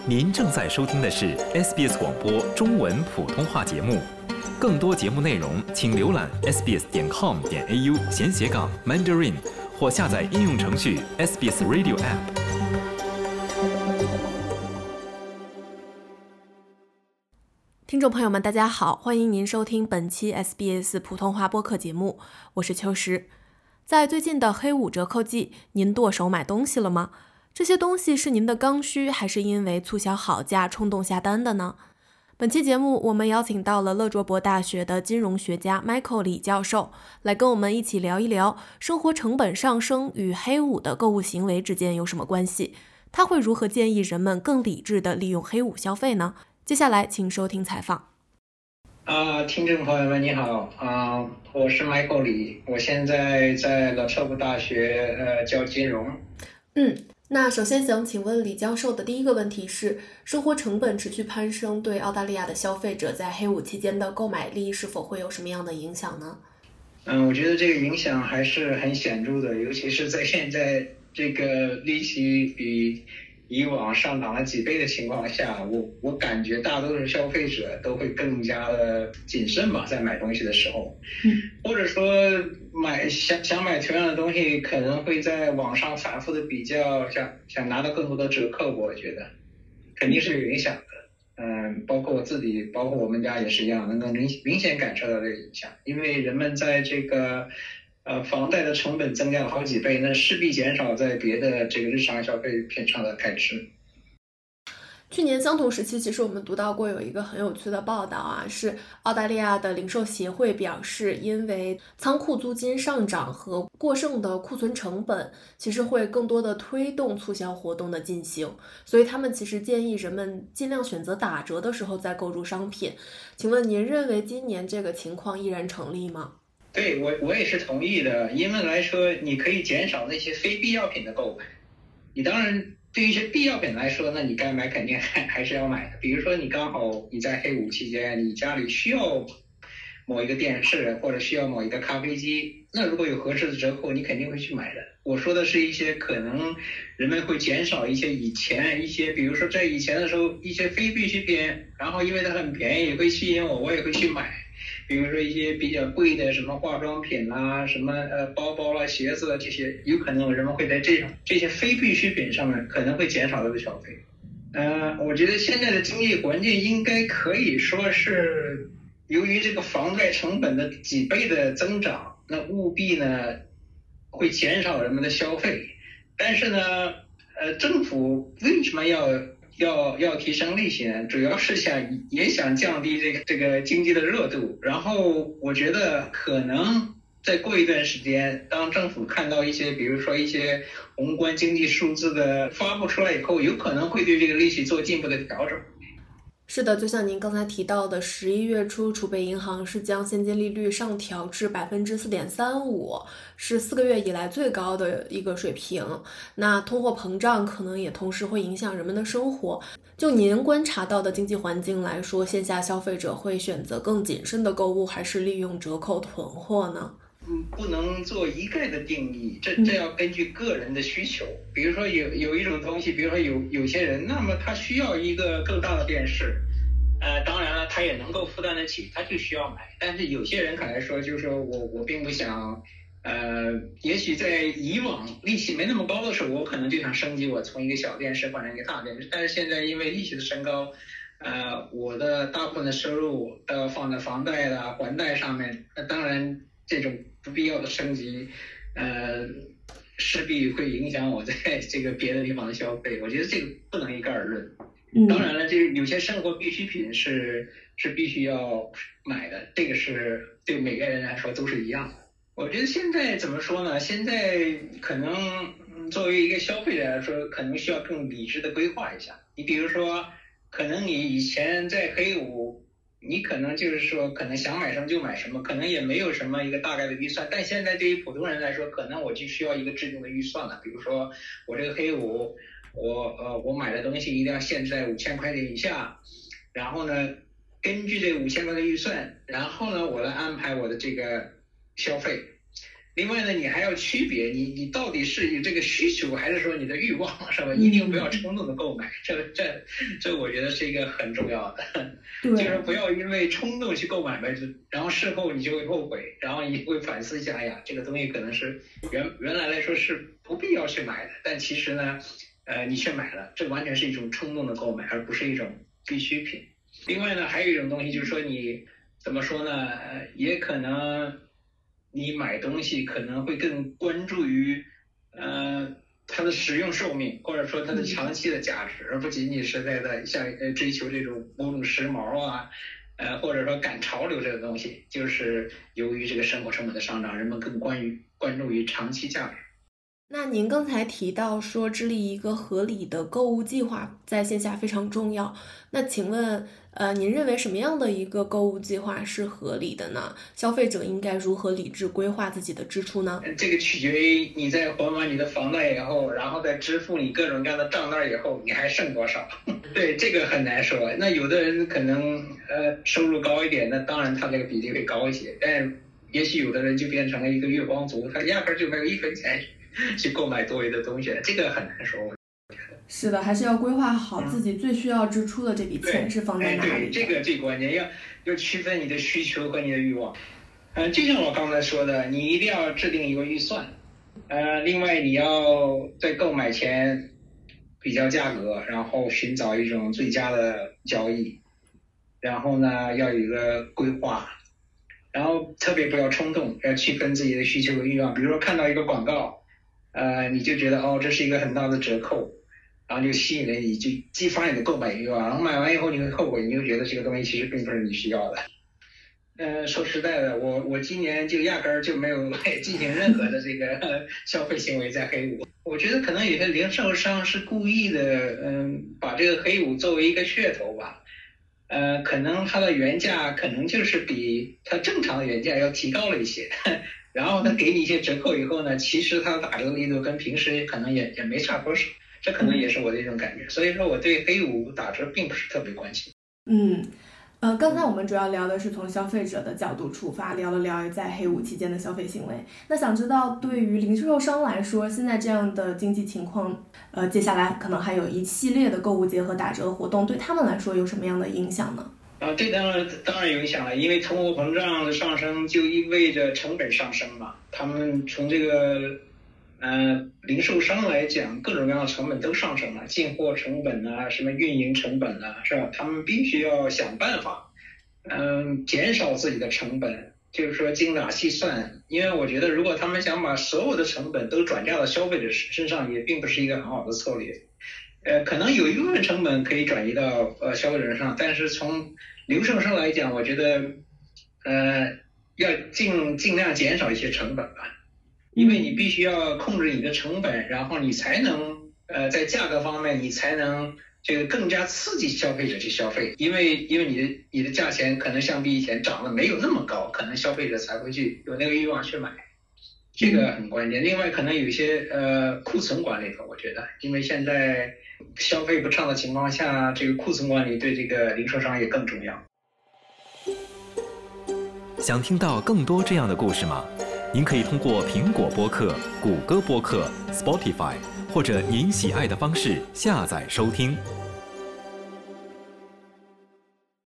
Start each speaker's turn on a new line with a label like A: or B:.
A: 您正在收听的是 SBS 广播中文普通话节目，更多节目内容请浏览 sbs.com.au/Mandarin 或下载应用程序 SBS Radio App。
B: 听众朋友们，大家好，欢迎您收听本期 SBS 普通话播客节目，我是秋实。在最近的黑五折扣季，您剁手买东西了吗？这些东西是您的刚需，还是因为促销好价冲动下单的呢？本期节目我们邀请到了勒卓伯大学的金融学家 Michael 李教授，来跟我们一起聊一聊生活成本上升与黑五的购物行为之间有什么关系，他会如何建议人们更理智地利用黑五消费呢？接下来请收听采访。
C: 听众朋友们你好，我是 Michael 李，我现在在勒卓伯大学教金融。
B: 那首先想请问李教授的第一个问题是，生活成本持续攀升对澳大利亚的消费者在黑五期间的购买力是否会有什么样的影响呢？
C: 我觉得这个影响还是很显著的，尤其是在现在这个利息比以往上涨了几倍的情况下，我感觉大多数消费者都会更加的谨慎吧，在买东西的时候，或者说想买同样的东西，可能会在网上反复的比较，想拿到更多的折扣，我觉得肯定是有影响的。包括我自己，包括我们家也是一样，能够明显感受到这个影响，因为人们在这个房贷的成本增加了好几倍，那势必减少在别的这个日常消费品上的开支。
B: 去年相同时期，其实我们读到过有一个很有趣的报道是澳大利亚的零售协会表示，因为仓库租金上涨和过剩的库存成本，其实会更多的推动促销活动的进行，所以他们其实建议人们尽量选择打折的时候再购入商品。请问您认为今年这个情况依然成立吗？
C: 对，我也是同意的。因为来说，你可以减少那些非必要品的购买。你当然对于一些必要品来说，那你该买肯定还是要买的。比如说你刚好你在黑五期间，你家里需要某一个电视或者需要某一个咖啡机，那如果有合适的折扣，你肯定会去买的。我说的是一些可能人们会减少一些以前一些，比如说在以前的时候一些非必需品，然后因为它很便宜会吸引我也会去买。比如说一些比较贵的什么化妆品啦，什么包包啦、鞋子啦，这些有可能人们会在这些非必需品上面可能会减少它的消费。我觉得现在的经济环境应该可以说是由于这个房贷成本的几倍的增长，那务必呢会减少人们的消费。但是呢政府为什么要提升利息呢？主要是也想降低这个经济的热度。然后我觉得可能再过一段时间，当政府看到一些比如说一些宏观经济数字的发布出来以后，有可能会对这个利息做进一步的调整。
B: 是的，就像您刚才提到的，11月初储备银行是将现金利率上调至 4.35%， 是4个月以来最高的一个水平。那通货膨胀可能也同时会影响人们的生活。就您观察到的经济环境来说，线下消费者会选择更谨慎的购物，还是利用折扣囤货呢？
C: 不能做一概的定义，这要根据个人的需求。比如说有一种东西，比如说有些人，那么他需要一个更大的电视，当然了，他也能够负担得起，他就需要买。但是有些人可能说，就是说我并不想，也许在以往利息没那么高的时候，我可能就想升级，我从一个小电视换成一个大电视。但是现在因为利息的升高，我的大部分的收入都要放在房贷啦、还贷上面，那当然这种不必要的升级，势必会影响我在这个别的地方的消费。我觉得这个不能一概而论。当然了，这个有些生活必需品是必须要买的，这个是对每个人来说都是一样的。我觉得现在怎么说呢？现在可能作为一个消费者来说，可能需要更理智的规划一下。你比如说，可能你以前在黑五，你可能就是说可能想买什么就买什么，可能也没有什么一个大概的预算。但现在对于普通人来说，可能我就需要一个制定的预算了。比如说我这个黑五，我买的东西一定要限制在5000块钱以下，然后呢根据这5000块的预算，然后呢我来安排我的这个消费。 另外呢，你还要区别你到底是有这个需求，还是说你的欲望，是吧？一定不要冲动的购买，这我觉得是一个很重要的，就是不要因为冲动去购买呗，然后事后你就会后悔，然后你会反思一下，哎呀，这个东西可能是原来来说是不必要去买的，但其实呢，你却买了，这完全是一种冲动的购买，而不是一种必需品。另外呢，还有一种东西就是说你怎么说呢？也可能你买东西可能会更关注于它的使用寿命，或者说它的长期的价值，而不仅仅是在像追求这种某种时髦啊，或者说赶潮流这个东西，就是由于这个生活成本的上涨，人们更关注于长期价值。
B: 那您刚才提到说制定一个合理的购物计划在线下非常重要，那请问您认为什么样的一个购物计划是合理的呢？消费者应该如何理智规划自己的支出呢？
C: 这个取决于你在还完你的房贷以后，然后再支付你各种各样的账单以后，你还剩多少？对，这个很难说。那有的人可能收入高一点，那当然他这个比例会高一些，但也许有的人就变成了一个月光族，他压根就没有1分钱去购买多余的东西，这个很难说。
B: 是的，还是要规划好自己最需要支出的这笔钱是放在哪里的。
C: 对，这个最关键，要区分你的需求和你的欲望。就像我刚才说的，你一定要制定一个预算。另外你要在购买前比较价格，然后寻找一种最佳的交易，然后呢要有一个规划，然后特别不要冲动，要区分自己的需求和欲望。比如说看到一个广告，你就觉得这是一个很大的折扣，然后就吸引了你，就激发你的购买欲望，然后买完以后你会后悔，你就觉得这个东西其实并不是你需要的。说实在的，我今年就压根儿就没有进行任何的这个消费行为在黑五。我觉得可能有些零售商是故意的，把这个黑五作为一个噱头吧。可能它的原价可能就是比它正常的原价要提高了一些，然后它给你一些折扣以后呢，其实它打折力度跟平时可能也没差多少，这可能也是我的一种感觉。所以说我对黑五打折并不是特别关心。
B: 刚才我们主要聊的是从消费者的角度出发，聊了聊在黑五期间的消费行为。那想知道对于零售商来说，现在这样的经济情况，接下来可能还有一系列的购物节和打折活动，对他们来说有什么样的影响呢？
C: 这当然有影响了，因为通货膨胀的上升就意味着成本上升嘛。他们从这个零售商来讲，各种各样的成本都上升了，进货成本啊，什么运营成本啊，是吧？他们必须要想办法，减少自己的成本，就是说精打细算。因为我觉得，如果他们想把所有的成本都转嫁到消费者身上，也并不是一个很好的策略。可能有一部分成本可以转移到消费者身上，但是从零售商来讲，我觉得要尽量减少一些成本吧。因为你必须要控制你的成本，然后你才能在价格方面你才能这个更加刺激消费者去消费，因为你的价钱可能相比以前涨得没有那么高，可能消费者才会去有那个欲望去买，这个很关键。另外可能有一些库存管理吧，我觉得因为现在消费不畅的情况下，这个库存管理对这个零售商也更重要。
A: 想听到更多这样的故事吗？您可以通过苹果播客、谷歌播客、Spotify 或者您喜爱的方式下载收听。